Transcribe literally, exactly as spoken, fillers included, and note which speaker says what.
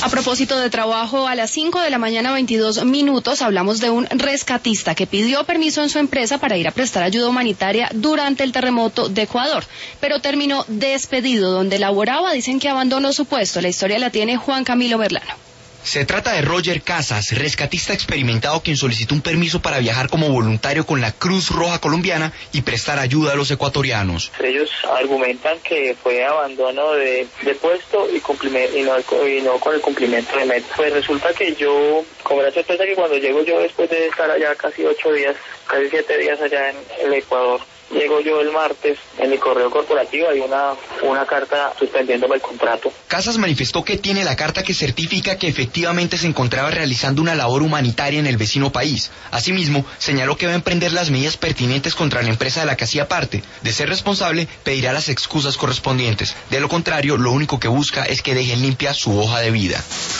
Speaker 1: A propósito de trabajo, a las cinco de la mañana veintidós minutos hablamos de un rescatista que pidió permiso en su empresa para ir a prestar ayuda humanitaria durante el terremoto de Ecuador, pero terminó despedido. Donde laboraba dicen que abandonó su puesto. La historia la tiene Juan Camilo Merlano.
Speaker 2: Se trata de Roger Casas, rescatista experimentado quien solicitó un permiso para viajar como voluntario con la Cruz Roja Colombiana y prestar ayuda a los ecuatorianos.
Speaker 3: Ellos argumentan que fue abandono de, de puesto y, y, no, y no con el cumplimiento de metas. Pues resulta que yo, como la sorpresa que cuando llego yo después de estar allá casi ocho días, casi siete días allá en el Ecuador, llego yo el martes, en mi correo corporativo hay una, una carta suspendiéndome el contrato.
Speaker 2: Casas manifestó que tiene la carta que certifica que efectivamente se encontraba realizando una labor humanitaria en el vecino país. Asimismo, señaló que va a emprender las medidas pertinentes contra la empresa de la que hacía parte. De ser responsable, pedirá las excusas correspondientes. De lo contrario, lo único que busca es que dejen limpia su hoja de vida.